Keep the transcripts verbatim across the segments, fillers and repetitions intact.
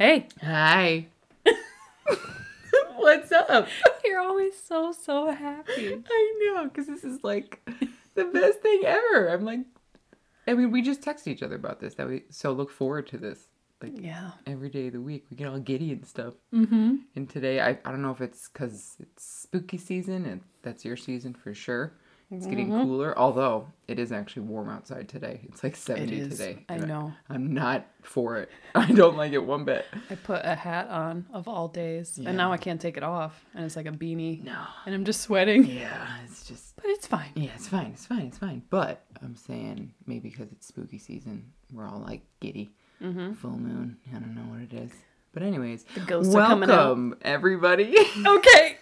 Hey. Hi. What's up? You're always so, so happy. I know, because this is like the best thing ever. I'm like, I mean, we just text each other about this. That we so look forward to this. Like, yeah. Every day of the week, we get all giddy and stuff. Mm-hmm. And today, I, I don't know if it's because it's spooky season, and that's your season for sure. It's getting Mm-hmm. cooler, although it is actually warm outside today. It's like seventy It is. today. I know. I, I'm not for it. I don't like it one bit. I put a hat on of all days, Yeah. and now I can't take it off, and it's like a beanie. No. And I'm just sweating. Yeah, it's just... But it's fine. Yeah, it's fine. It's fine. It's fine. But I'm saying maybe because it's spooky season, we're all like giddy. Mm-hmm. Full moon. I don't know what it is. But anyways, The ghosts are coming out. welcome everybody. Okay.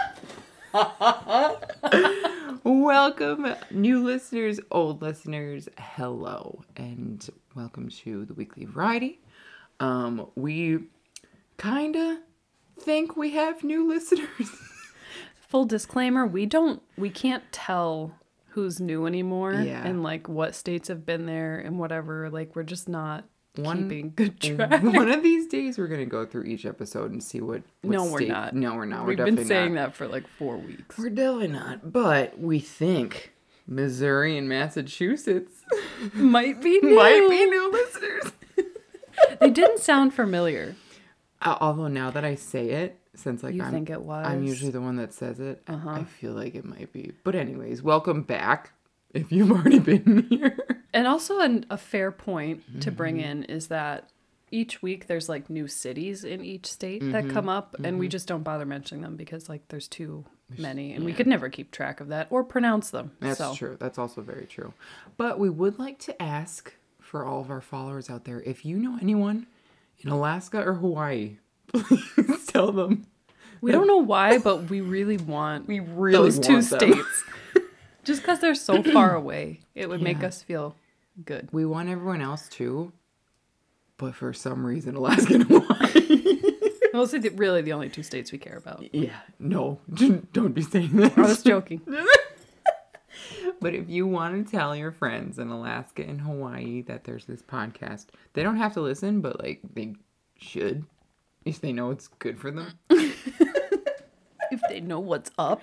Welcome, new listeners, old listeners. Hello, and welcome to the Weekly Variety. Um, we kind of think we have new listeners. Full disclaimer, we don't, we can't tell who's new anymore. Yeah. And like what states have been there and whatever. Like we're just not One- keeping good track. One of these days, we're gonna go through each episode and see what. what No, we're state- not. No, we're not. We're We've definitely been saying not. that for like four weeks. We're definitely not. But we think Missouri and Massachusetts Might be new. might be new listeners. They didn't sound familiar. Uh, although now that I say it, since like You I'm, think it was? I'm usually the one that says it, I- Uh-huh. I feel like it might be. But anyways, welcome back. If you've already been here. And also an, a fair point to bring Mm-hmm. in is that each week there's like new cities in each state that Mm-hmm. come up, and we just don't bother mentioning them because like there's too many, and we yeah. could never keep track of that or pronounce them. That's so. true. That's also very true. But we would like to ask for all of our followers out there, if you know anyone in Alaska or Hawaii, please tell them. We don't know why, but we really want We really those two want them. states. Just because they're so far away, it would make Yeah. us feel good. We want everyone else too, but for some reason, Alaska and Hawaii. Those are the, really the only two states we care about. Yeah, no, don't be saying that. I was joking. But if you want to tell your friends in Alaska and Hawaii that there's this podcast, they don't have to listen, but like they should, if they know it's good for them. If they know what's up.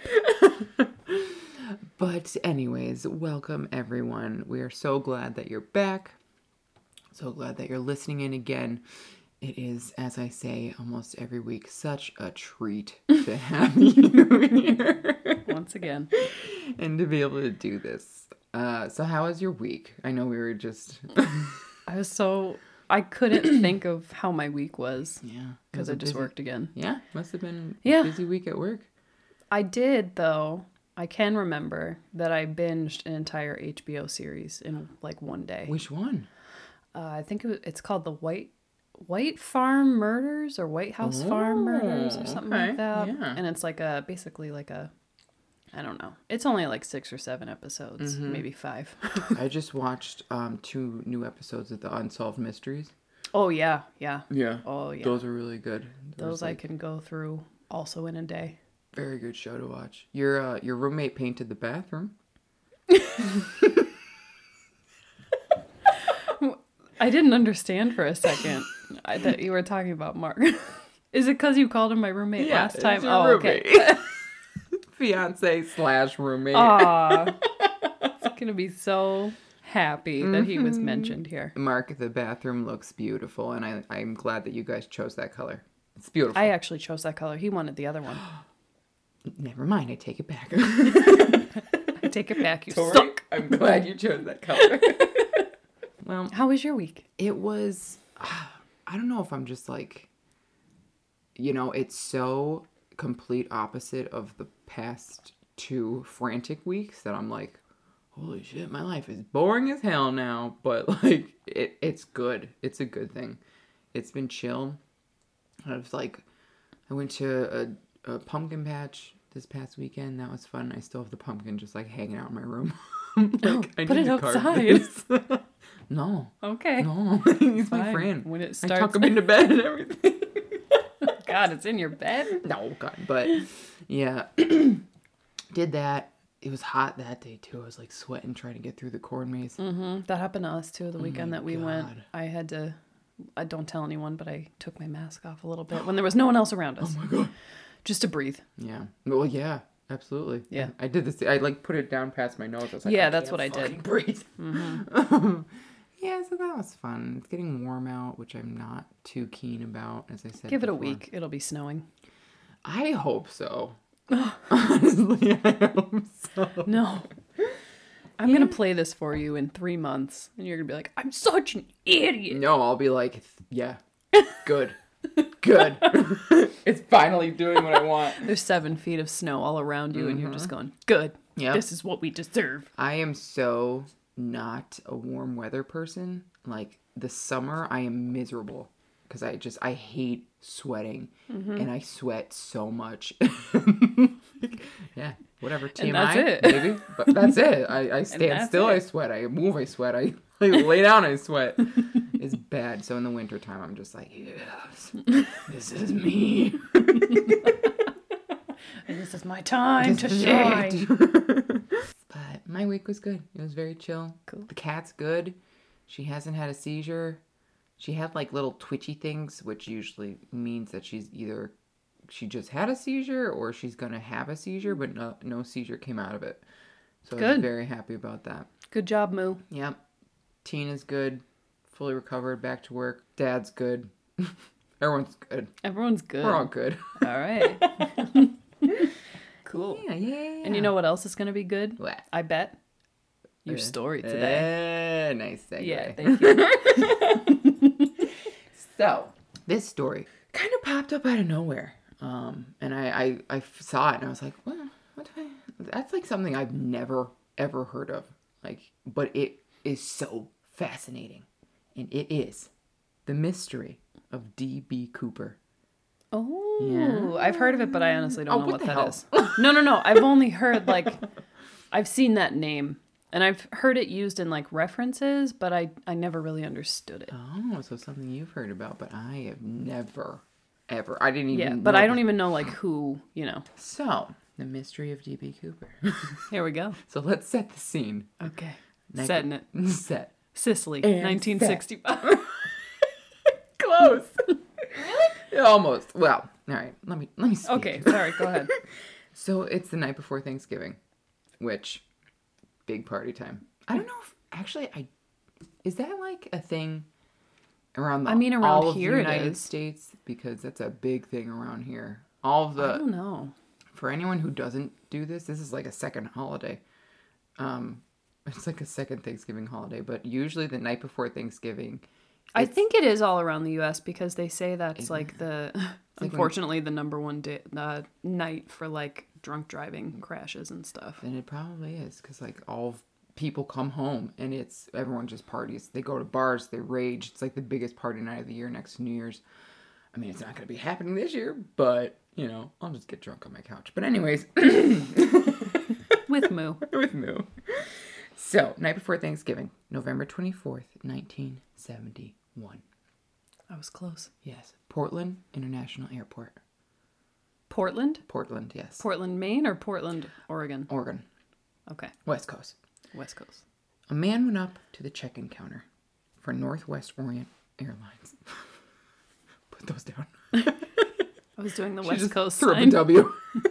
But anyways, welcome everyone. We are so glad that you're back. So glad that you're listening in again. It is, as I say almost every week, such a treat to have you here Once again. and to be able to do this. Uh, so how was your week? I know we were just... I was so... I couldn't think of how my week was Yeah. it because was I a just busy- worked again. Yeah, must have been Yeah. a busy week at work. I did, though. I can remember that I binged an entire H B O series in like one day. Which one? Uh, I think it was, it's called the White White Farm Murders or White House Farm Murders or something okay, like that. yeah. And it's like a basically like a I don't know. It's only like six or seven episodes, Mm-hmm. maybe five. I just watched um, two new episodes of the Unsolved Mysteries. Oh yeah, yeah. Yeah. Oh yeah. Those are really good. There Those was, I like, can go through also in a day. very good show to watch. Your uh, your roommate painted the bathroom. I didn't understand for a second I, that you were talking about Mark. Is it because you called him my roommate last time? it's your Oh, roommate. okay. Fiance slash roommate. Aw. It's gonna be so happy that he Mm-hmm. was mentioned here. Mark, the bathroom looks beautiful, and I I'm glad that you guys chose that color. It's beautiful. I actually chose that color. He wanted the other one. Never mind, I take it back. I take it back. You Tori, suck. I'm glad you chose that color. Well, How was your week? it was, I don't know if I'm just like, you know, it's so complete opposite of the past two frantic weeks that I'm like, holy shit, my life is boring as hell now. But like, it, it's good. It's a good thing. It's been chill. I was like, I went to a, a pumpkin patch this past weekend. That was fun. I still have the pumpkin just like hanging out in my room. like, I put need it to carve outside. this. No. Okay. No. He's my Fine. friend. When it I starts, tuck him into bed and everything. God, it's in your bed. No, God. But yeah, did that. It was hot that day too. I was like sweating trying to get through the corn maze. Mm-hmm. That happened to us too. The weekend my that we went, God. I had to I don't tell anyone, but I took my mask off a little bit when there was no one else around us. Oh my God. Just to breathe. Yeah. Well, yeah, absolutely. Yeah. I did this. I like put it down past my nose. I was like, Yeah, I that's can't what I did. fucking breathe. Mm-hmm. Yeah, so that was fun. It's getting warm out, which I'm not too keen about, as I said. Give it a before. week. It'll be snowing. I hope so. Honestly, I hope so. No. I'm Yeah. going to play this for you in three months. And you're going to be like, I'm such an idiot. No, I'll be like, yeah, good. Good. It's finally doing what I want. There's seven feet of snow all around you, and you're Mm-hmm. just going, good. Yep. This is what we deserve. I am so not a warm weather person. Like, the summer, I am miserable. Because I just, I hate sweating. Mm-hmm. And I sweat so much. Yeah, whatever. T And M I, that's it. maybe. But that's it. I, I stand that's still, it. I sweat. I move, I sweat. I, I lay down, I sweat. It's bad. So in the wintertime, I'm just like, yes, this is me. And this is my time to This is shine. it. But my week was good. It was very chill. Cool. The cat's good. She hasn't had a seizure. She had like little twitchy things, which usually means that she's either she just had a seizure or she's gonna have a seizure, but no no seizure came out of it. So I was Good. very happy about that. Good job, Moo. Yep. Tina's good. Fully recovered, back to work. Dad's good. Everyone's good. Everyone's good. We're all good. All right. Cool. Yeah, yeah, yeah. And you know what else is going to be good? What? I bet. Your Uh, story today. Uh, nice segue. Yeah, thank you. So, this story kind of popped up out of nowhere. Um, and I, I, I saw it and I was like, what? What do I... That's like something I've never, ever heard of. Like, but it is so fascinating. And it is the mystery of D B. Cooper. Oh, Yeah. I've heard of it, but I honestly don't Oh, know what what the that hell? is. No, no, no. I've only heard, like, I've seen that name. And I've heard it used in, like, references, but I, I never really understood it. Oh, so something you've heard about, but I have never, ever. I didn't even Yeah, know but I don't this- even know, like, who, you know. So, the mystery of D B. Cooper. Here we go. So let's set the scene. Okay. Night- Setting it. Set. Sicily, And nineteen sixty-five. Close. Really? Almost. Well, all right. Let me let me speak. Okay, sorry, go ahead. So it's the night before Thanksgiving, which big party time. I don't know if actually I is that like a thing around the I mean, around all of here the it United is. States, because that's a big thing around here. All of I the don't know. for anyone who doesn't do this, this is like a second holiday. Um, it's like a second Thanksgiving holiday, but usually the night before Thanksgiving. I it's- think it is all around the U S because they say that's like the, like when- unfortunately, the number one day, uh, night for like drunk driving crashes and stuff. Then it probably is, because like all of people come home and it's everyone just parties. They go to bars, they rage. It's like the biggest party night of the year next to New Year's. I mean, it's not going to be happening this year, but you know, I'll just get drunk on my couch. But anyways, With Moo. with Moo. So, night before Thanksgiving, November twenty-fourth, nineteen seventy-one. I was close. Yes, Portland International Airport. Portland? Portland, yes. Portland, Maine or Portland, Oregon? Oregon, Okay. West Coast. West Coast. A man went up to the check-in counter for Northwest Orient Airlines. Put those down. I was doing the She West just Coast threw up a sign. W.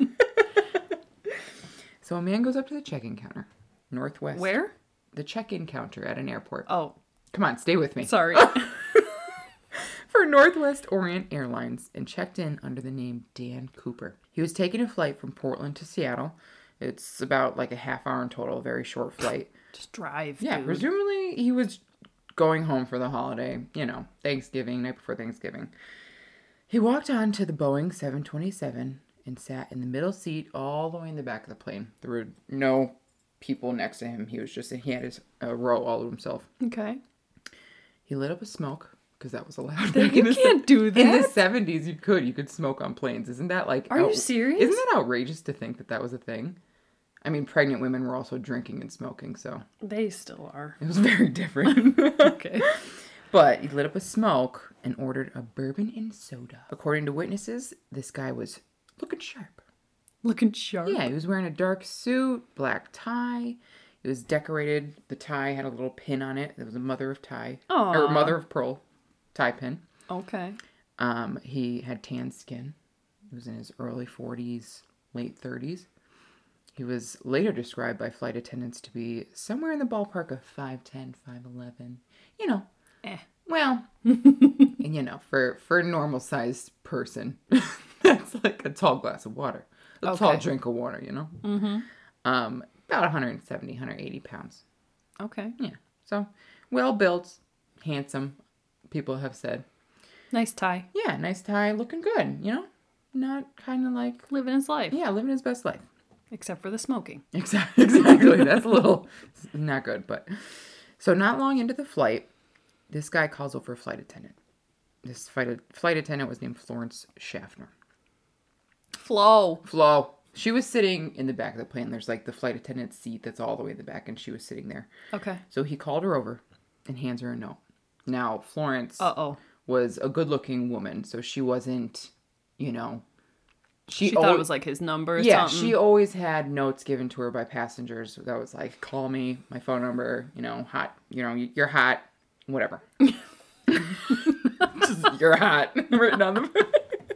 So a man goes up to the check-in counter, Northwest. Where? The check-in counter at an airport. Oh, Come on, stay with me. sorry. For Northwest Orient Airlines, and checked in under the name Dan Cooper. He was taking a flight from Portland to Seattle. It's about like a half hour in total, a very short flight. Just drive, Yeah, dude. presumably he was going home for the holiday, you know, Thanksgiving, night before Thanksgiving. He walked on to the Boeing seven twenty-seven and sat in the middle seat all the way in the back of the plane. There were no people next to him. He was just, he had his a row all to himself. Okay. He lit up a smoke, because that was allowed. Back in You the can't do In the that. seventies, you could. You could smoke on planes. Isn't that like... Are you serious? Isn't that outrageous to think that that was a thing? I mean, pregnant women were also drinking and smoking, so They still are. it was very different. Okay. But he lit up a smoke and ordered a bourbon and soda. According to witnesses, this guy was looking sharp. Looking sharp. Yeah, he was wearing a dark suit, black tie. It was decorated. The tie had a little pin on it. It was a mother of tie. Aw. Or mother of pearl. tie pin. Okay. Um, he had tan skin. He was in his early forties, late thirties. He was later described by flight attendants to be somewhere in the ballpark of five ten, five eleven. You know. Eh. Well, and you know, for, for a normal-sized person, that's like a tall glass of water. A Okay. tall drink of water, you know? Mm-hmm. Um, about one seventy, one eighty pounds. Okay. Yeah. So, well-built, handsome, people have said. Nice tie. Yeah, nice tie, looking good, you know? Not kind of like, Living his life. yeah, living his best life. Except for the smoking. Exactly. Exactly. That's a little not good, but so not long into the flight, this guy calls over a flight attendant. This flight flight attendant was named Florence Schaffner. Flo. Flo. She was sitting in the back of the plane. There's like the flight attendant's seat that's all the way in the back, and she was sitting there. Okay. So he called her over and hands her a note. Now Florence Uh-oh. was a good-looking woman, so she wasn't, you know. She, she thought al- it was like his number or yeah, something. she always had notes given to her by passengers that was like, call me, my phone number, you know, hot, you know, you're hot, whatever. Just, you're hot, written on the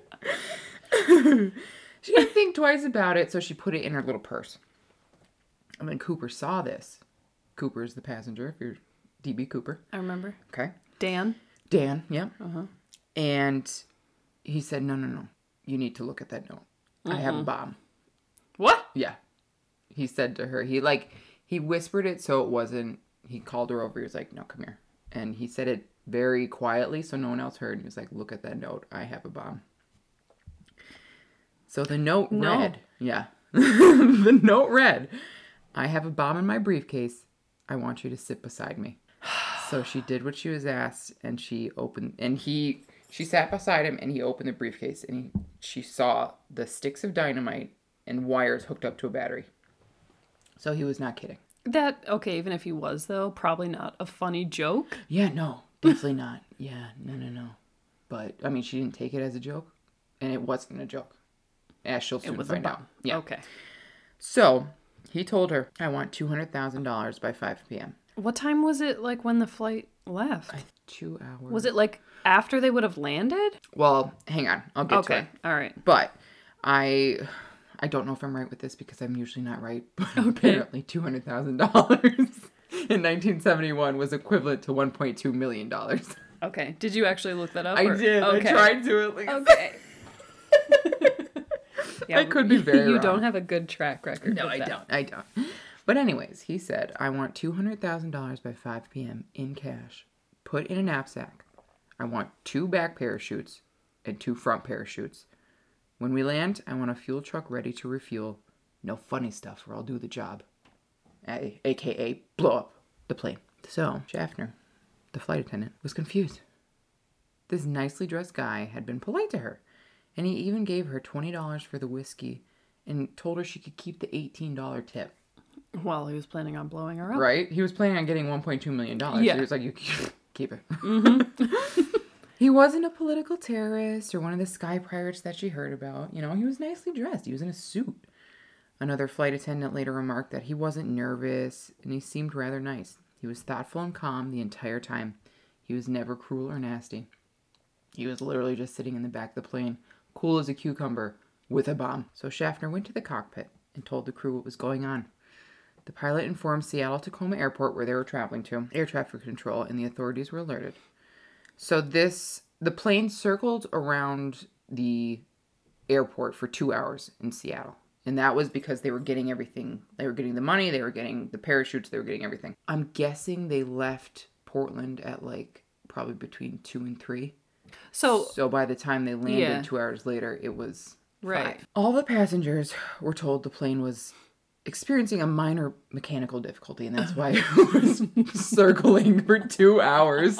She didn't think twice about it, so she put it in her little purse. And when Cooper saw this, Cooper is the passenger, if you're D B Cooper. I remember. Okay. Dan. Dan, yeah. Uh-huh. And he said, no, no, no. You need to look at that note. Mm-mm. I have a bomb. What? Yeah. He said to her, he like, he whispered it so it wasn't, he called her over. He was like, no, come here. And he said it very quietly so no one else heard. He was like, look at that note. I have a bomb. So the note No. read, yeah. The note read, I have a bomb in my briefcase. I want you to sit beside me. So she did what she was asked, and she opened, and he, she sat beside him, and he opened the briefcase, and he, she saw the sticks of dynamite and wires hooked up to a battery. So he was not kidding. That, okay, even if he was, though, probably not a funny joke. Yeah, no, definitely not. Yeah, no, no, no. But, I mean, she didn't take it as a joke, and it wasn't a joke. As she'll soon It was find a out. bomb. Yeah. Okay. So he told her, I want two hundred thousand dollars by five p.m. What time was it, like, when the flight left? I, two hours. Was it, like, after they would have landed? Well, hang on. I'll get okay. to it. All right. But I I don't know if I'm right with this because I'm usually not right. But Okay. apparently two hundred thousand dollars in nineteen seventy-one was equivalent to one point two million dollars. Okay. Did you actually look that up? I or- did. Okay. I tried to at least. Okay. Yeah, I could be very You wrong. don't have a good track record. No, with I that. don't. I don't. But anyways, he said, I want two hundred thousand dollars by five p.m. in cash, put in a knapsack. I want two back parachutes and two front parachutes. When we land, I want a fuel truck ready to refuel. No funny stuff or I'll do the job. A- AKA blow up the plane. So, Schaffner, the flight attendant, was confused. This nicely dressed guy had been polite to her, and he even gave her twenty dollars for the whiskey and told her she could keep the eighteen dollars tip. Well, he was planning on blowing her up. Right? He was planning on getting one point two million dollars. Yeah. He was like, you keep it. Mm-hmm. He wasn't a political terrorist or one of the sky pirates that she heard about. You know, he was nicely dressed. He was in a suit. Another flight attendant later remarked that he wasn't nervous and he seemed rather nice. He was thoughtful and calm the entire time. He was never cruel or nasty. He was literally just sitting in the back of the plane, cool as a cucumber, with a bomb. So Schaffner went to the cockpit and told the crew what was going on. The pilot informed Seattle-Tacoma Airport, where they were traveling to, air traffic control, and the authorities were alerted. So this, the plane circled around the airport for two hours in Seattle. And that was because they were getting everything. They were getting the money, they were getting the parachutes, they were getting everything. I'm guessing they left Portland at like probably between two and three. So, So by the time they landed Yeah. two hours later, it was Right. five. All the passengers were told the plane was experiencing a minor mechanical difficulty, and that's why it was circling for two hours.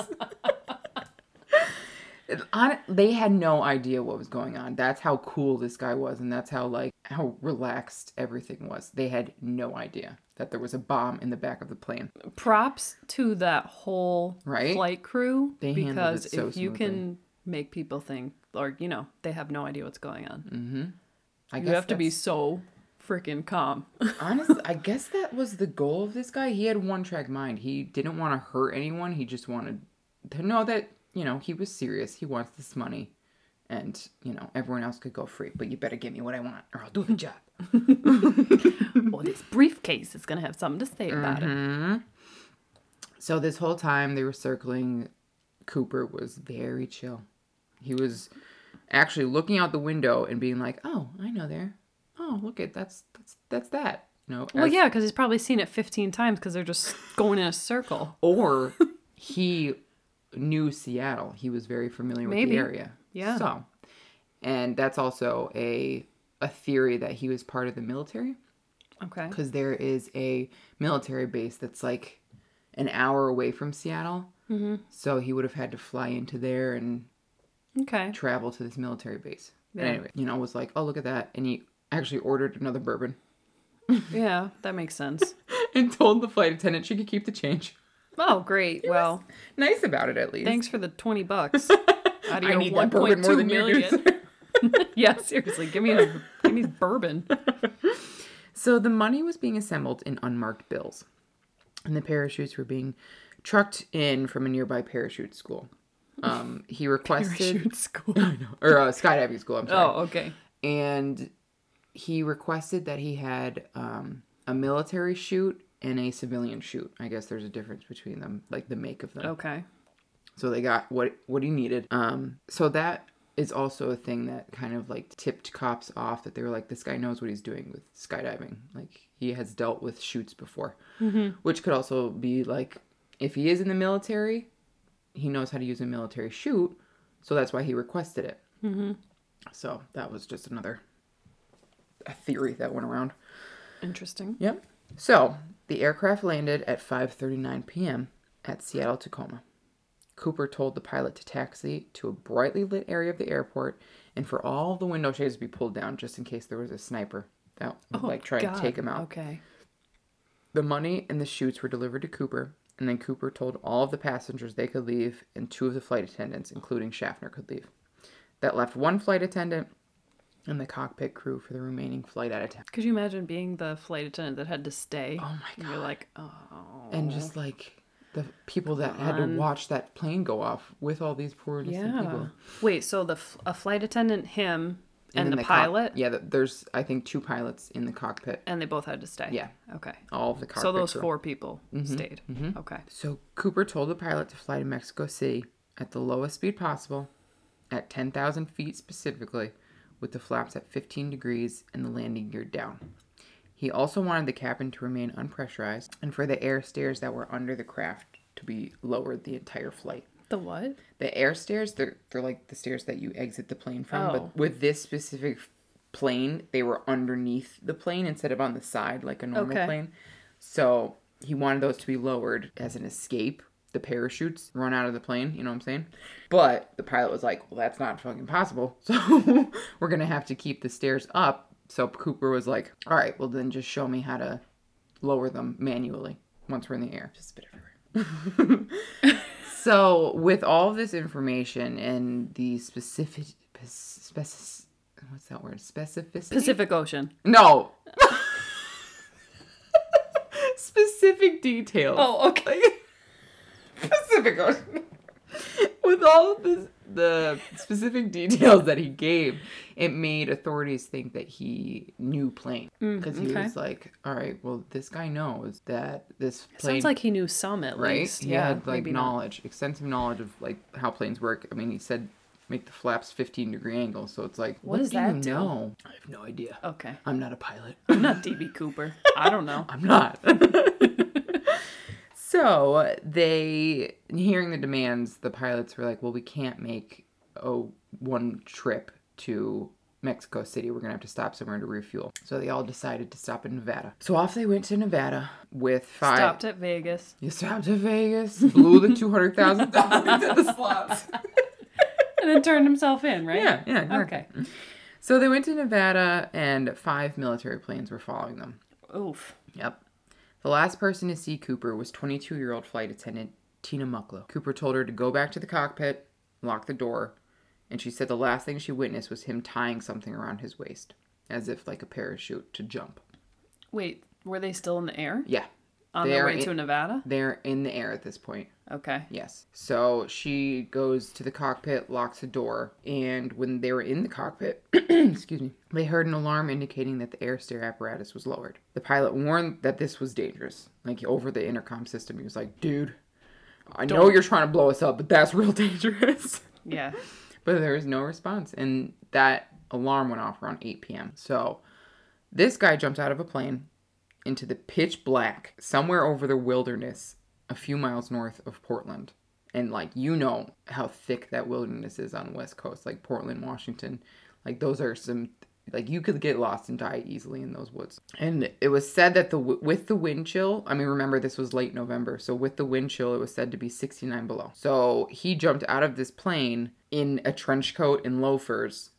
It- hon- they had no idea what was going on. That's how cool this guy was, and that's how like how relaxed everything was. They had no idea that there was a bomb in the back of the plane. props to that whole Right? flight crew. They handled because it so if you smoothly. can make people think, or, you know, they have no idea what's going on. Mm-hmm. I You have to be that's- so freaking calm. Honestly, I guess that was the goal of this guy. He had one track mind. He didn't want to hurt anyone. He just wanted to know that, you know, he was serious. He wants this money. And, you know, everyone else could go free. But you better give me what I want or I'll do the job. Well, this briefcase is going to have something to say about mm-hmm. it. So this whole time they were circling, Cooper was very chill. He was actually looking out the window and being like, oh, I know there. Oh, look at that's that's that's that. You know, Well, as, yeah, because he's probably seen it fifteen times because they're just going in a circle. Or he knew Seattle. He was very familiar Maybe. with the area. Yeah. So, and that's also a a theory that he was part of the military. Okay. Because there is a military base that's like an hour away from Seattle. Mm-hmm. So he would have had to fly into there and Okay. travel to this military base. Yeah. And anyway, you know, was like, oh, look at that. And he actually ordered another bourbon. Yeah, that makes sense. And told the flight attendant she could keep the change. Oh, great. Well, Nice about it, at least. thanks for the twenty bucks. Out of I your need that bourbon more than you do. Yeah, seriously. Give me a give me bourbon. So the money was being assembled in unmarked bills. And the parachutes were being trucked in from a nearby parachute school. Um, he requested... Parachute school. or uh, skydiving school, I'm sorry. Oh, okay. And he requested that he had um, a military chute and a civilian chute. I guess there's a difference between them, like the make of them. Okay. So they got what what he needed. Um, so that is also a thing that kind of like tipped cops off, that they were like, this guy knows what he's doing with skydiving. Like, he has dealt with chutes before. Mm-hmm. Which could also be like, if he is in the military, he knows how to use a military chute. So that's why he requested it. Mm-hmm. So that was just another a theory that went around. Interesting. Yep. So the aircraft landed at five thirty-nine p.m. at Seattle-Tacoma. Cooper told the pilot to taxi to a brightly lit area of the airport and for all the window shades to be pulled down just in case there was a sniper that would Oh, like try God. to take him out. Okay. The money and the chutes were delivered to Cooper, and then Cooper told all of the passengers they could leave, and two of the flight attendants, including Schaffner, could leave. That left one flight attendant and the cockpit crew for the remaining flight out of town. Could you imagine being the flight attendant that had to stay? Oh my And God. you're like, oh. And just like the people that had to Fun. watch that plane go off with all these poor innocent Yeah. people. Wait, so the f- a flight attendant, him, and, then the, cock- pilot, yeah, the, there's, I think, two pilots in the cockpit. and they both had to stay. Yeah. Okay. All of the cockpit So those crew. four people stayed. mhm. Okay. So Cooper told the pilot to fly to Mexico City at the lowest speed possible, at ten thousand feet specifically, with the flaps at fifteen degrees and the landing gear down. He also wanted the cabin to remain unpressurized and for the air stairs that were under the craft to be lowered the entire flight. The what? The air stairs, they're, they're like the stairs that you exit the plane from, Oh. but with this specific plane, they were underneath the plane instead of on the side like a normal Okay. plane. So he wanted those to be lowered as an escape. The parachutes run out of the plane, you know what I'm saying? But the pilot was like, well, that's not fucking possible. So we're going to have to keep the stairs up. So Cooper was like, all right, well then just show me how to lower them manually once we're in the air. Just a bit everywhere. So with all this information and the specific, speci- what's that word? Specificity? Pacific Ocean. No. Specific details. Oh, okay. Pacific Ocean. With all of this, the specific details that he gave, it made authorities think that he knew plane. Because he okay. was like, all right, well, this guy knows that this plane... Sounds like he knew some at right? least. He yeah, had, like, maybe not. knowledge, extensive knowledge of, like, how planes work. I mean, he said make the flaps fifteen degree angles, so it's like, What what, does do that you do? know? I have no idea. Okay. I'm not a pilot. I'm not D B Cooper. I don't know. I'm not. So they, hearing the demands, the pilots were like, well, we can't make a one trip to Mexico City. We're going to have to stop somewhere to refuel. So they all decided to stop in Nevada. So off they went to Nevada with five. Stopped at Vegas. You stopped at Vegas, blew the two hundred thousand dollars into the slots. And then turned himself in, right? Yeah, yeah. Exactly. Okay. So they went to Nevada and five military planes were following them. Oof. Yep. The last person to see Cooper was twenty-two-year-old flight attendant Tina Mucklow. Cooper told her to go back to the cockpit, lock the door, and she said the last thing she witnessed was him tying something around his waist, as if like a parachute to jump. Wait, were they still in the air? Yeah. On their way to Nevada? They're in the air at this point. Okay. Yes. So she goes to the cockpit, locks the door, and when they were in the cockpit, excuse me, they heard an alarm indicating that the air stair apparatus was lowered. The pilot warned that this was dangerous. Like, over the intercom system, he was like, dude, I Don't. know you're trying to blow us up, but that's real dangerous. Yeah. But there was no response, and that alarm went off around eight p.m. So this guy jumped out of a plane into the pitch black somewhere over the wilderness a few miles north of Portland. And, like, you know how thick that wilderness is on the West Coast. Like, Portland, Washington. Like, those are some... Like, you could get lost and die easily in those woods. And it was said that the with the wind chill... I mean, remember, this was late November. So, with the wind chill, it was said to be sixty-nine below. So, he jumped out of this plane in a trench coat and loafers...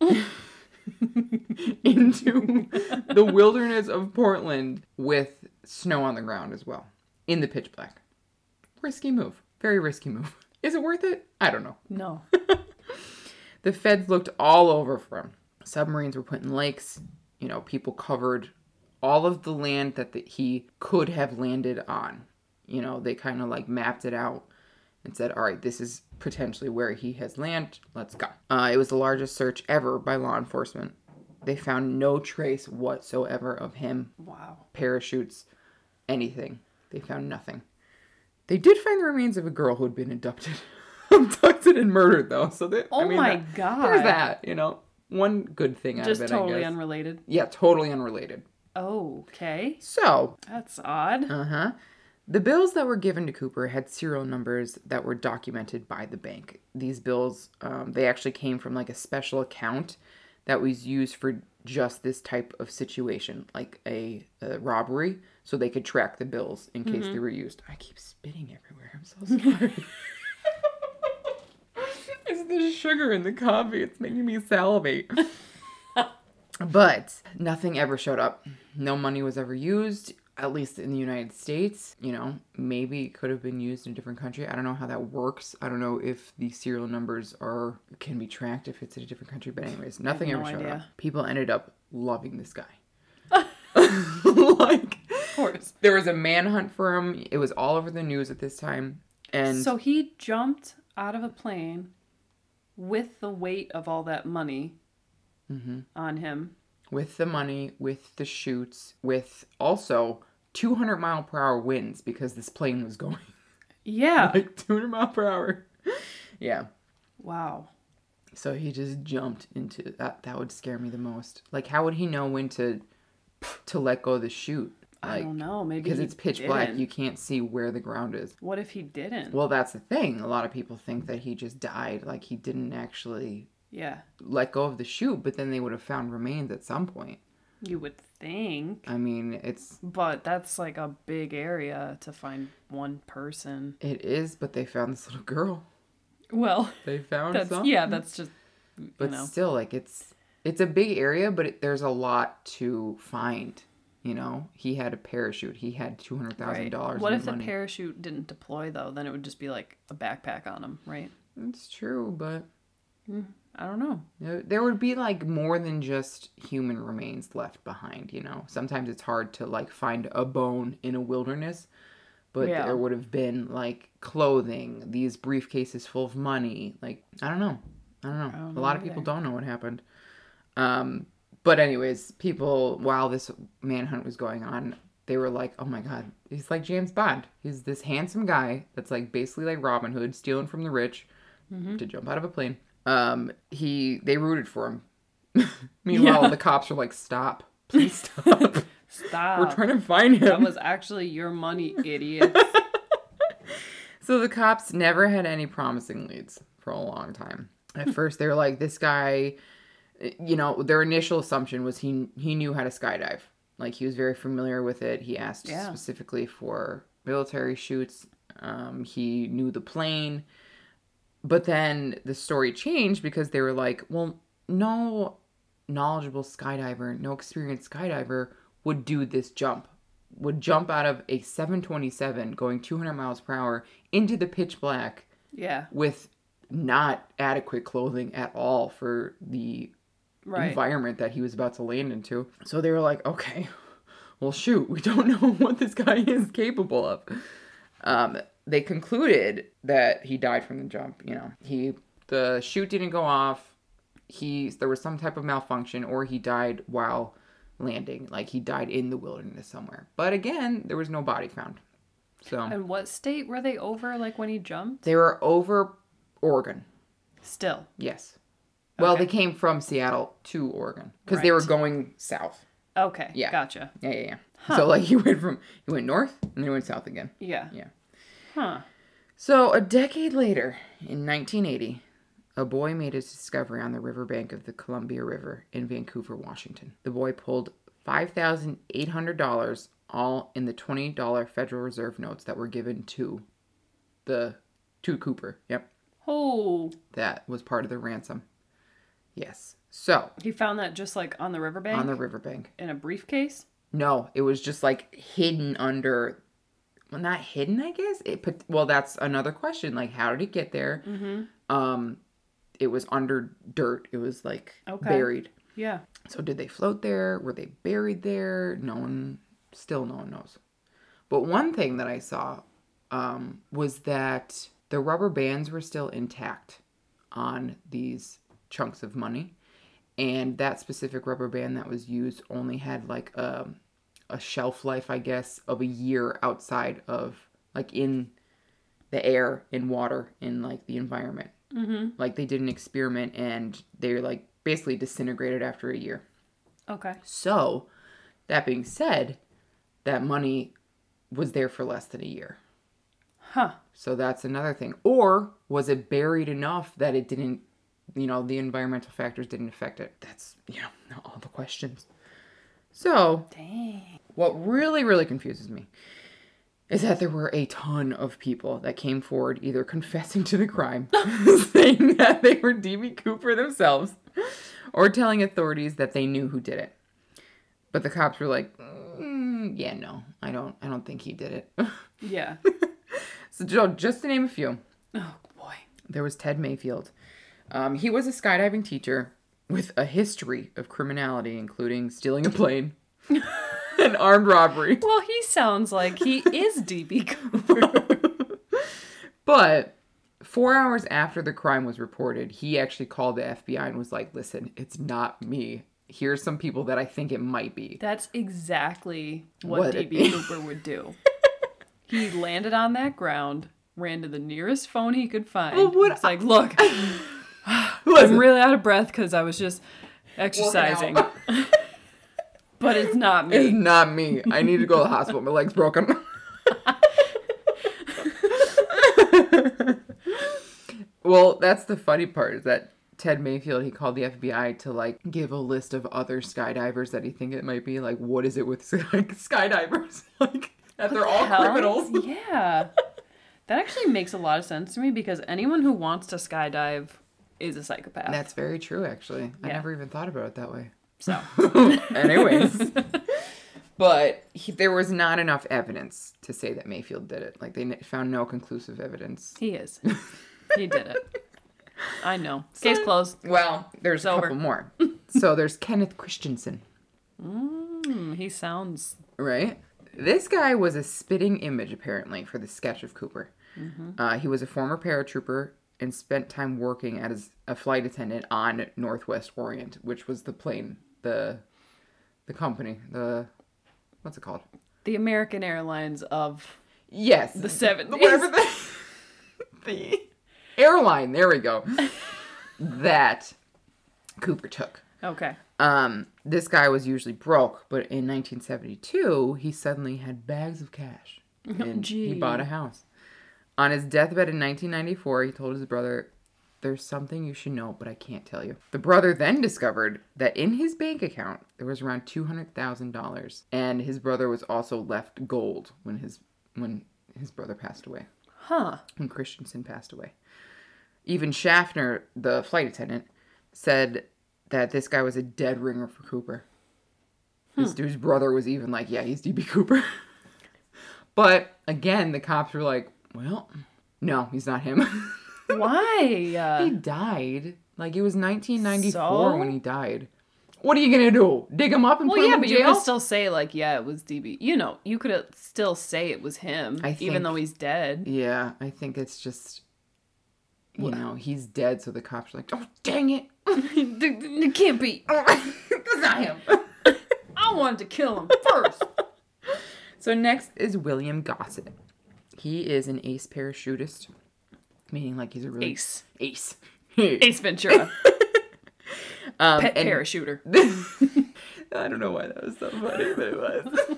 into the wilderness of Portland with snow on the ground as well. In the pitch black. Risky move. Very risky move. Is it worth it? I don't know. No. The feds looked all over for him. Submarines were put in lakes. You know, people covered all of the land that the, he could have landed on. You know, they kind of like mapped it out and said, all right, this is potentially where he has landed. Let's go. Uh, it was the largest search ever by law enforcement. They found no trace whatsoever of him. Wow. Parachutes, anything. They found nothing. They did find the remains of a girl who had been abducted. abducted and murdered, though. So they, Oh I mean, my that, God. There's that, you know. One good thing out Just of it, totally I guess. unrelated. Yeah, totally unrelated. Okay. So. That's odd. Uh-huh. The bills that were given to Cooper had serial numbers that were documented by the bank. These bills, um, they actually came from like a special account that was used for just this type of situation, like a, a robbery, so they could track the bills in case mm-hmm. they were used. I keep spitting everywhere. I'm so sorry. It's the sugar in the coffee. It's making me salivate. But nothing ever showed up. No money was ever used, at least in the United States. You know, maybe it could have been used in a different country. I don't know how that works. I don't know if the serial numbers are can be tracked if it's in a different country. But anyways, nothing ever no showed idea. up. People ended up loving this guy. Like, of course. There was a manhunt for him. It was all over the news at this time. And so he jumped out of a plane with the weight of all that money mm-hmm. on him. With the money, with the chutes, with also two hundred mile per hour winds because this plane was going. Yeah. Like two hundred mile per hour. Yeah. Wow. So he just jumped into that. That would scare me the most. Like, how would he know when to to let go of the chute? Like, I don't know. Maybe because it's pitch didn't. black. You can't see where the ground is. What if he didn't? Well, that's the thing. A lot of people think that he just died. Like, he didn't actually... Yeah. let go of the chute, but then they would have found remains at some point. You would think. I mean, it's... But that's like a big area to find one person. It is, but they found this little girl. Well... They found that's, something. Yeah, that's just, you But know. still, like, it's it's a big area, but it, there's a lot to find, you know? He had a parachute. He had two hundred thousand dollars right. What in if money. the parachute didn't deploy, though? Then it would just be like a backpack on him, right? It's true, but... Mm. I don't know. There would be, like, more than just human remains left behind, you know? Sometimes it's hard to, like, find a bone in a wilderness, but yeah. there would have been, like, clothing, these briefcases full of money. Like, I don't know. I don't know. I don't know a lot either. of people don't know what happened. Um, but anyways, people, while this manhunt was going on, they were like, oh, my God, he's like James Bond. He's this handsome guy that's, like, basically like Robin Hood, stealing from the rich mm-hmm. to jump out of a plane. Um, he, they rooted for him. Meanwhile, yeah. the cops are like, stop, please stop. Stop. We're trying to find him. That was actually your money, idiots. So the cops never had any promising leads for a long time. At first, they were like, this guy, you know, their initial assumption was he, he knew how to skydive. Like, he was very familiar with it. He asked yeah. specifically for military chutes. Um, he knew the plane. But then the story changed because they were like, well, no knowledgeable skydiver, no experienced skydiver would do this jump. Would jump out of a seven twenty-seven going two hundred miles per hour into the pitch black. Yeah. With not adequate clothing at all for the right. environment that he was about to land into. So they were like, okay, well, shoot, we don't know what this guy is capable of. Um, they concluded that he died from the jump. You know, he the chute didn't go off. He there was some type of malfunction, or he died while landing, like he died in the wilderness somewhere. But again, there was no body found. So. And what state were they over? Like when he jumped? They were over Oregon. Still. Yes. Well, Okay. they came from Seattle to Oregon because they Right. were going south. Okay. Yeah. Gotcha. Yeah, yeah, yeah. Huh. So like he went from he went north and then he went south again. Yeah. Yeah. Huh. So a decade later, in nineteen eighty, a boy made his discovery on the riverbank of the Columbia River in Vancouver, Washington. The boy pulled five thousand eight hundred dollars, all in the twenty dollars Federal Reserve notes that were given to the to Cooper. Yep. Oh. That was part of the ransom. Yes. So, He found that just like on the riverbank? on the riverbank. In a briefcase? No, it was just like hidden under, well, not hidden, I guess. It put, well, that's another question. Like, how did it get there? Mm-hmm. Um, it was under dirt. It was like Okay. buried. Yeah. So did they float there? Were they buried there? No one, still no one knows. But one thing that I saw um, was that the rubber bands were still intact on these chunks of money. And that specific rubber band that was used only had like a, a shelf life, I guess, of a year outside of, like in the air, in water, in like the environment. Mm-hmm. Like they did an experiment and they like basically disintegrated after a year. Okay. So, that being said, that money was there for less than a year. Huh. So that's another thing. Or was it buried enough that it didn't, you know, the environmental factors didn't affect it? That's, you know, all the questions. So, Dang. what really, really confuses me is that there were a ton of people that came forward either confessing to the crime, saying that they were D B. Cooper themselves, or telling authorities that they knew who did it. But the cops were like, mm, yeah, no, I don't, I don't think he did it. Yeah. So, Joe, just to name a few, Oh, boy. there was Ted Mayfield. Um, he was a skydiving teacher with a history of criminality, including stealing a plane and armed robbery. Well, he sounds like he is D B. Cooper. But four hours after the crime was reported, he actually called the F B I and was like, listen, it's not me. Here's some people that I think it might be. That's exactly what, What D it- B. Cooper would do. He landed on that ground, ran to the nearest phone he could find. Well, what- It's like, look, I'm Listen, really out of breath because I was just exercising. out. But it's not It's me. not me. I need to go to the hospital. My leg's broken. Well, that's the funny part, is that Ted Mayfield, he called the F B I to, like, give a list of other skydivers that he think it might be. Like, what is it with like, skydivers? Like, that they're all Hell? criminals. Yeah. That actually makes a lot of sense to me because anyone who wants to skydive is a psychopath. That's very true, actually. I Yeah. never even thought about it that way. So. Anyways. But he, there was not enough evidence to say that Mayfield did it. Like, they n- found no conclusive evidence. He is. He did it. I know. Case closed. Well, there's It's a over. couple more. So there's Kenneth Christensen, Mm, he sounds. right? This guy was a spitting image, apparently, for the sketch of Cooper. Mm-hmm. Uh, he was a former paratrooper and spent time working as a flight attendant on Northwest Orient, which was the plane, the the company, the what's it called? The American Airlines of Yes, the seventies. whatever the the airline. There we go. That Cooper took. Okay. Um, this guy was usually broke, but in nineteen seventy-two, he suddenly had bags of cash. And he gee. bought a house. On his deathbed in nineteen ninety-four, he told his brother, there's something you should know, but I can't tell you. The brother then discovered that in his bank account, there was around two hundred thousand dollars. And his brother was also left gold when his when his brother passed away. Huh. When Christensen passed away. Even Schaffner, the flight attendant, said that this guy was a dead ringer for Cooper. This dude's brother was even like, yeah, he's D B. Cooper. But, again, the cops were like, well, no, he's not him. Why? Uh, He died. Like, it was nineteen ninety-four So? when he died. What are you gonna do? Dig him up and Well, put yeah, him but in jail? you could still say, like, yeah, it was D B. You know, you could still say it was him, I even think- though he's dead. Yeah, I think it's just, you What? know, he's dead, so the cops are like, oh, dang it. It can't be. That's not him. I wanted to kill him first. So next is William Gossett. He is an ace parachutist, meaning like he's a really... Ace. Ace. Ace Ventura. um, Pet and parachuter. I don't know why that was so funny, but it was.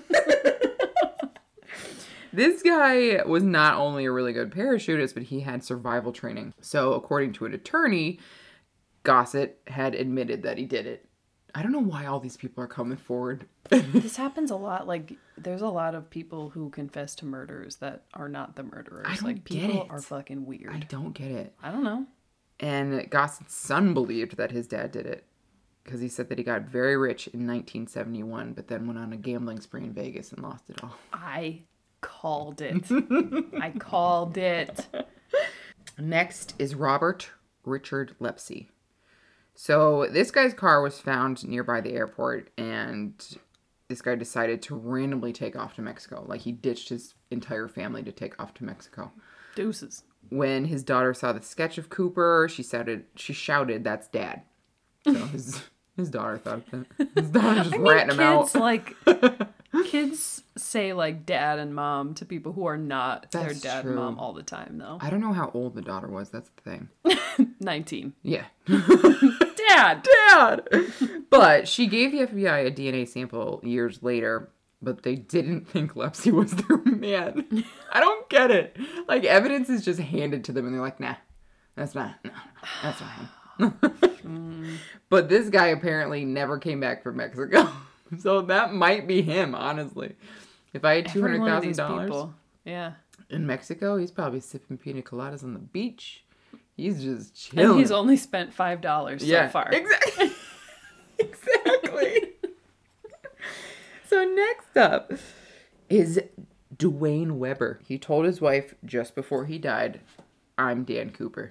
This guy was not only a really good parachutist, but he had survival training. So according to an attorney, Gossett had admitted that he did it. I don't know why all these people are coming forward. This happens a lot. Like, there's a lot of people who confess to murders that are not the murderers. I don't like, get people it. are fucking weird. I don't get it. I don't know. And Gossett's son believed that his dad did it because he said that he got very rich in nineteen seventy-one, but then went on a gambling spree in Vegas and lost it all. I called it. I called it. Next is Robert Richard Lepsey. So this guy's car was found nearby the airport, and this guy decided to randomly take off to Mexico. Like, he ditched his entire family to take off to Mexico. Deuces. When his daughter saw the sketch of Cooper, she shouted, she shouted, "That's Dad." So his his daughter thought that. His daughter just I mean, ratting him out. kids, like, kids say, like, dad and mom to people who are not their That's dad true. and mom all the time, though. I don't know how old the daughter was. That's the thing. nineteen. Yeah. Dad! Dad! But she gave the F B I a D N A sample years later, but they didn't think Lepsey was their man. I don't get it. Like, evidence is just handed to them, and they're like, nah, that's not, no, that's not him. Mm. But this guy apparently never came back from Mexico. So that might be him, honestly. If I had two Every hundred one of thousand these dollars people. Yeah. in Mexico, he's probably sipping pina coladas on the beach. He's just chilling. And he's only spent five dollars yeah, so far. Exactly. Exactly. So next up is Dwayne Weber. He told his wife just before he died, "I'm Dan Cooper."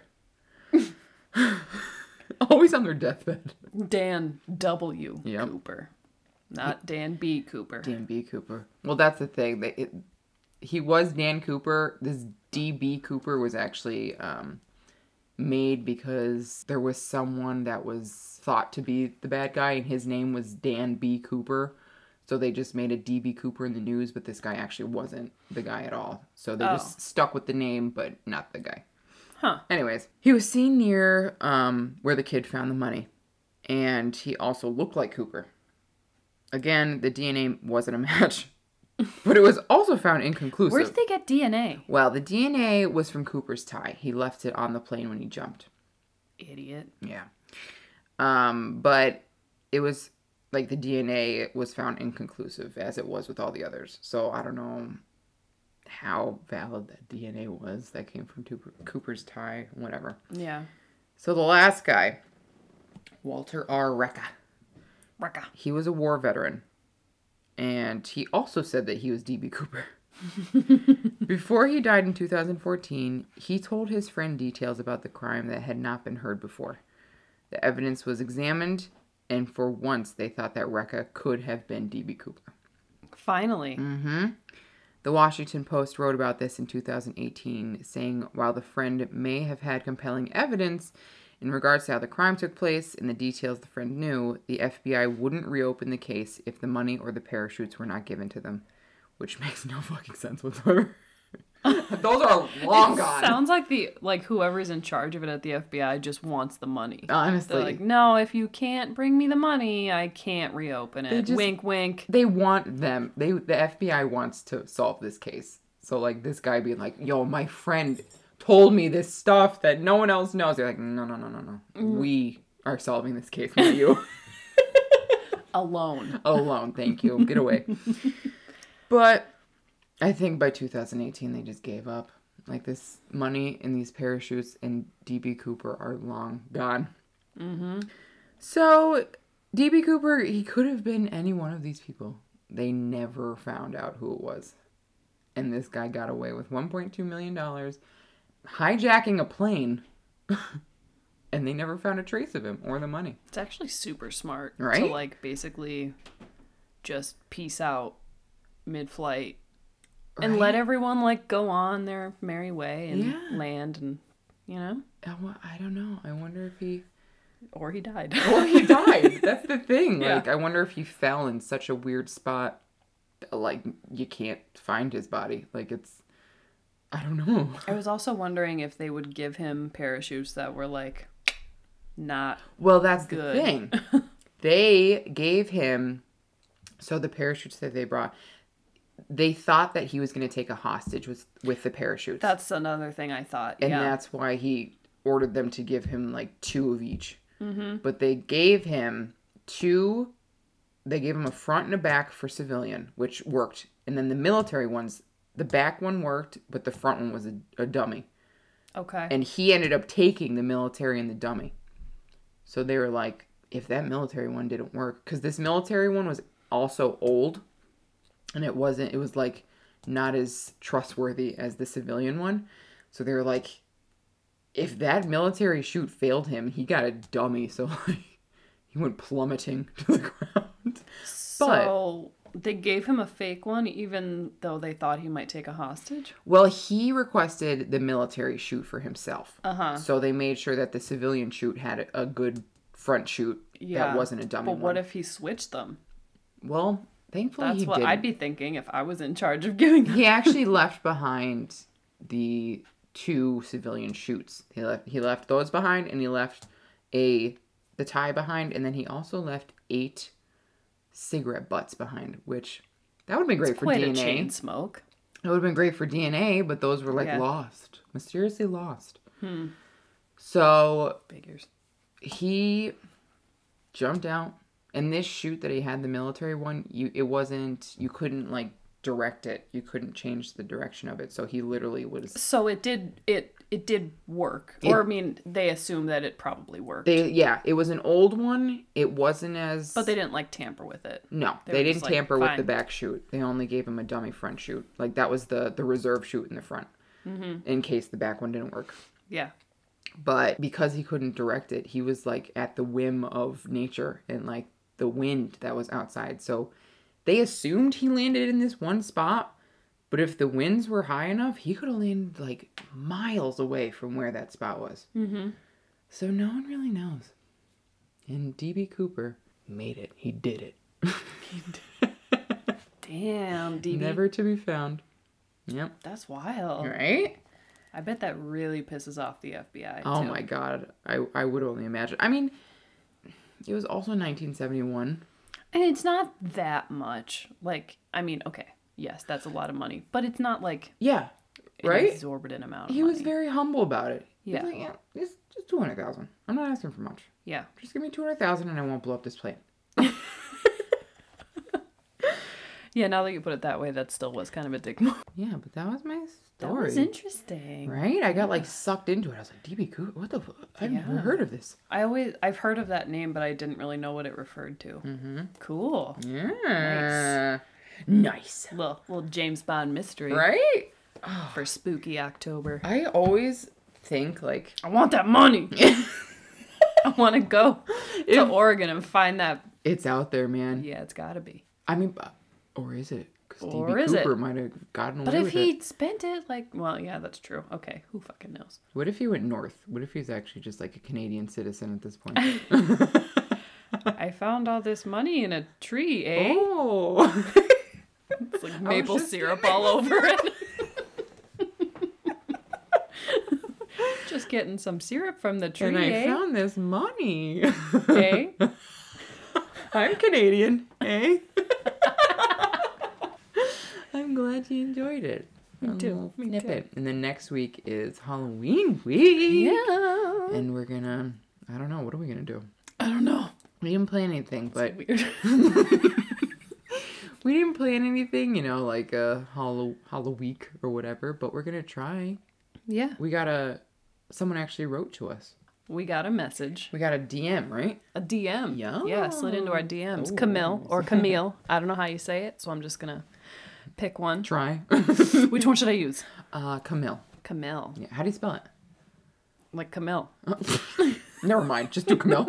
Always on their deathbed. Dan W. Yep. Cooper. Not Dan B. Cooper. Dan B. Cooper. Well, that's the thing. They, it, he was Dan Cooper. This D B. Cooper was actually um, made because there was someone that was thought to be the bad guy, and his name was Dan B. Cooper. So they just made a D B. Cooper in the news, but this guy actually wasn't the guy at all. So they Oh. just stuck with the name, but not the guy. Huh. Anyways, he was seen near um, where the kid found the money, and he also looked like Cooper. Again, the D N A wasn't a match, but it was also found inconclusive. Where did they get D N A? Well, the D N A was from Cooper's tie. He left it on the plane when he jumped. Idiot. Yeah. Um, but it was, like, the D N A was found inconclusive, as it was with all the others. So I don't know how valid that D N A was that came from Cooper, Cooper's tie, whatever. Yeah. So the last guy, Walter R. Recca. Recca. He was a war veteran, and he also said that he was D B. Cooper. Before he died in two thousand fourteen, he told his friend details about the crime that had not been heard before. The evidence was examined, and for once they thought that Recca could have been D B. Cooper. Finally. Mm-hmm. The Washington Post wrote about this in two thousand eighteen, saying while the friend may have had compelling evidence in regards to how the crime took place and the details the friend knew, the F B I wouldn't reopen the case if the money or the parachutes were not given to them, which makes no fucking sense whatsoever. Those are long It gone. sounds like the like whoever's in charge of it at the F B I just wants the money. Honestly. They're like, no, if you can't bring me the money, I can't reopen it. just- Wink, wink. They want them. They the F B I wants to solve this case. So like this guy being like, "Yo, my friend told me this stuff that no one else knows." They're like, "No, no, no, no, no. Mm. We are solving this case, not you." Alone. Alone, thank you. Get away. But I think by two thousand eighteen they just gave up. Like this money and these parachutes and D B. Cooper are long gone. Mm-hmm. So D B. Cooper, he could have been any one of these people. They never found out who it was. And this guy got away with one point two million dollars, hijacking a plane And they never found a trace of him or the money. It's actually super smart. Right? To, like, basically just peace out mid-flight. And Right? let everyone, like, go on their merry way and Yeah. land and, you know? I wa- I don't know. I wonder if he... Or he died. Or he died. That's the thing. Yeah. Like, I wonder if he fell in such a weird spot that, like, you can't find his body. Like, it's... I don't know. I was also wondering if they would give him parachutes that were, like, not... Well, that's Good. the thing. They gave him... So the parachutes that they brought... They thought that he was going to take a hostage with, with the parachutes. That's another thing I thought, And yeah. that's why he ordered them to give him, like, two of each. Mm-hmm. But they gave him two... They gave him a front and a back for civilian, which worked. And then the military ones, the back one worked, but the front one was a, a dummy. Okay. And he ended up taking the military and the dummy. So they were like, if that military one didn't work... Because this military one was also old. And it wasn't... It was, like, not as trustworthy as the civilian one. So they were like, if that military chute failed him, he got a dummy. So, like, he went plummeting to the ground. So they gave him a fake one even though they thought he might take a hostage? Well, he requested the military chute for himself. Uh-huh. So they made sure that the civilian chute had a, a good front chute Yeah. that wasn't a dummy But what one. if he switched them? Well, thankfully That's he what didn't. I'd be thinking if I was in charge of giving He actually left behind the two civilian chutes. He left he left those behind, and he left a the tie behind, and then he also left eight cigarette butts behind, which that would have been great for quite D N A. a chain smoke. It would have been great for D N A, but those were like Yeah. lost. Mysteriously lost. Hmm. So Figures. he jumped out, and this chute that he had, the military one, you it wasn't you couldn't like direct it. You couldn't change the direction of it. So he literally was So it did it it did work. It- or I mean, they assumed that it probably worked. they yeah, it was an old one. It wasn't as but they didn't like tamper with it. No, they they, were didn't just like, tamper with fine. the back chute. They only gave him a dummy front chute. Like that was the the reserve chute in the front. Mm-hmm. In case the back one didn't work. Yeah. But because he couldn't direct it, he was like at the whim of nature and like the wind that was outside. So they assumed he landed in this one spot, but if the winds were high enough, he could have landed like miles away from where that spot was. Mm-hmm. So no one really knows. And D B Cooper made it. He did it. Damn, D B. Never to be found. Yep. That's wild. Right? I bet that really pisses off the F B I. Oh too. my god. I, I would only imagine. I mean, it was also nineteen seventy-one. And it's not that much. Like, I mean, okay, yes, that's a lot of money, but it's not like Yeah. an Right? exorbitant amount of He money. was very humble about it. He was Yeah. like, yeah, it's just two hundred thousand. I'm not asking for much. Yeah. Just give me two hundred thousand and I won't blow up this plane. Yeah, now that you put it that way, that still was kind of a dick move. Yeah, but that was my That story. was interesting. Right? I got like sucked into it. I was like, D B Cooper, what the fuck? I've never Yeah. heard of this. I always I've heard of that name, but I didn't really know what it referred to. Mm-hmm. Cool. Yeah. Nice. Little little James Bond mystery Right? for spooky October. I always think like I want that money. I want to go to If- Oregon and find that. it's out there, man. Yeah, it's got to be. I mean, bu- or is it? Because D Or B is it? Cooper might have gotten away But if with he it. spent it, like, well, yeah, that's true. Okay, who fucking knows? What if he went north? What if he's actually just like a Canadian citizen at this point? I found all this money in a tree, eh? Oh. It's like maple just syrup getting all over it. Just getting some syrup from the tree, And I eh? found this money. Eh? I'm Canadian, eh? I'm glad you enjoyed it. Me A too, little me snippet. And then next week is Halloween week. Yeah. And we're gonna, I don't know, what are we gonna do? I don't know. We didn't plan anything, but Weird. we didn't plan anything, you know, like a Hallow Hallow week or whatever. But we're gonna try. Yeah. We got a, someone actually wrote to us. We got a message. We got a D M, right? A D M. Yeah. Yeah, slid into our D Ms. Oh. Camille or Camille. I don't know how you say it, so I'm just going to pick one. Try. Which one should I use? uh, Camille. Camille. Yeah. How do you spell it? Like Camille. Never mind. Just do Camille.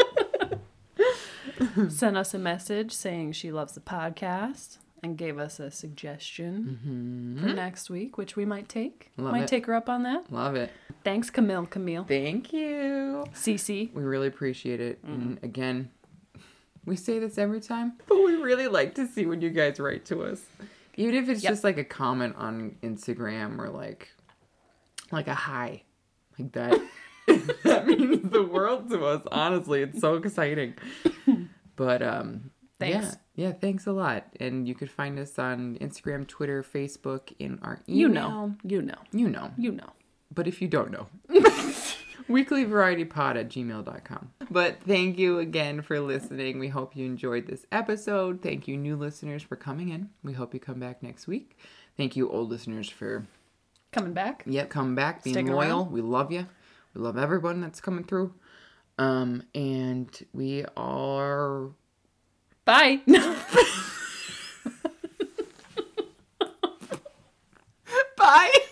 Sent us a message saying she loves the podcast and gave us a suggestion Mm-hmm. for next week, which we might take. Love might it. take her up on that. Love it. Thanks, Camille. Camille. Thank you. Cece. We really appreciate it. Mm. And again, we say this every time, but we really like to see when you guys write to us. Even if it's Yep. just like a comment on Instagram or like like a hi. Like that. That means the world to us. Honestly, it's so exciting. But um Thanks. yeah, yeah, thanks a lot. And you could find us on Instagram, Twitter, Facebook, in our email. You know. You know. You know. You know. But if you don't know, weeklyvarietypod at gmail dot com. But thank you again for listening. We hope you enjoyed this episode. Thank you, new listeners, for coming in. We hope you come back next week. Thank you, old listeners, for Coming back. yep, coming back, being Sticking loyal. around. We love you. We love everyone that's coming through. Um, and we are... Bye. Bye!